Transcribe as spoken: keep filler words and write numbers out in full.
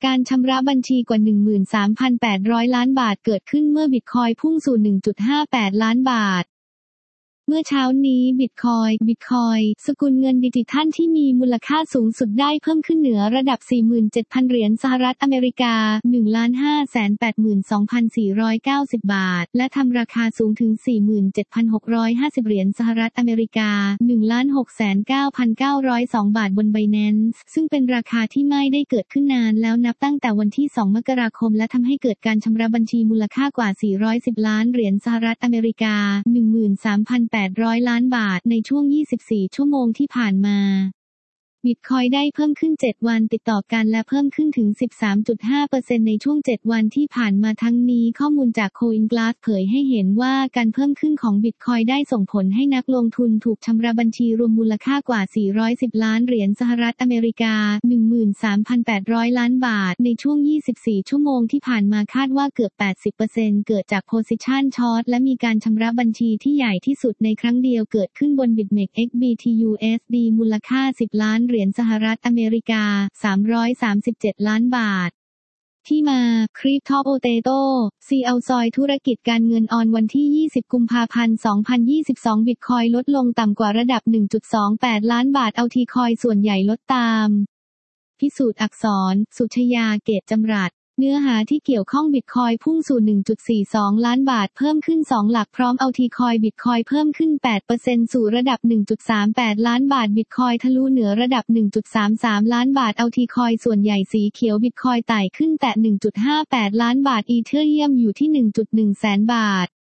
การชำระบัญชีกว่า หนึ่งหมื่นสามพันแปดร้อย ล้านบาทเกิดขึ้นเมื่อบิตคอยน์พุ่งสู่ หนึ่งจุดห้าแปด ล้านบาทเมื่อเช้านี้บิตคอยน์บิตคอยน์สกุลเงินดิจิทัลที่มีมูลค่าสูงสุดได้เพิ่มขึ้นเหนือระดับ สี่หมื่นเจ็ดพัน เหรียญสหรัฐอเมริกา หนึ่งล้านห้าแสนแปดหมื่นสองพันสี่ร้อยเก้าสิบ บาทและทำราคาสูงถึง สี่หมื่นเจ็ดพันหกร้อยห้าสิบ เหรียญสหรัฐอเมริกา หนึ่งล้านหกแสนเก้าพันเก้าร้อยสอง บาทบน Binance ซึ่งเป็นราคาที่ไม่ได้เกิดขึ้นนานแล้วนับตั้งแต่วันที่ สอง มกราคมและทำให้เกิดการชำระบัญชีมูลค่ากว่า สี่ร้อยสิบ ล้านเหรียญสหรัฐอเมริกา หนึ่งหมื่นสามพันแปดร้อย ล้านบาทในช่วง ยี่สิบสี่ ชั่วโมงที่ผ่านมาบิตคอยน์ได้เพิ่มขึ้นเจ็ดวันติดต่อกันและเพิ่มขึ้นถึง สิบสามจุดห้าเปอร์เซ็นต์ ในช่วงเจ็ดวันที่ผ่านมาทั้งนี้ข้อมูลจาก CoinGlass เผยให้เห็นว่าการเพิ่มขึ้นของบิตคอยน์ได้ส่งผลให้นักลงทุนถูกชำระบัญชีรวมมูลค่ากว่า สี่ร้อยสิบ ล้านเหรียญสหรัฐอเมริกา หนึ่งหมื่นสามพันแปดร้อย ล้านบาทในช่วง ยี่สิบสี่ ชั่วโมงที่ผ่านมาคาดว่าเกือบ แปดสิบเปอร์เซ็นต์ เกิดจาก Position Short และมีการชำระบัญชีที่ใหญ่ที่สุดในครั้งเดียวเกิดขึ้นบน BitMEX เอ็กซ์ บี ที ยู เอส ดี มูลค่า สิบ ล้านเหรียญสหรัฐอเมริกา สามร้อยสามสิบเจ็ด ล้านบาทที่มา Crypto Potato ซี อี โอ ซอยธุรกิจการเงินออนวันที่ ยี่สิบ กุมภาพันธ์ สองพันยี่สิบสอง บิตคอยน์ลดลงต่ำกว่าระดับ หนึ่งจุดสองแปด ล้านบาทเอาทีคอยส่วนใหญ่ลดตามพิสูจน์อักษร สุชยา เกตจำรัดเนื้อหาที่เกี่ยวข้องบิตคอยพุ่งสู่ หนึ่งจุดสี่สอง ล้านบาทเพิ่มขึ้นสองหลักพร้อมเอาทีคอยบิตคอยเพิ่มขึ้น แปดเปอร์เซ็นต์ สู่ระดับ หนึ่งจุดสามแปด ล้านบาทบิตคอยทะลุเหนือระดับ หนึ่งจุดสามสาม ล้านบาทเอาทีคอยส่วนใหญ่สีเขียวบิตคอยไต่ขึ้นแตะ หนึ่งจุดห้าแปด ล้านบาทอีเธอเรียมอยู่ที่ หนึ่งจุดหนึ่ง แสนบาท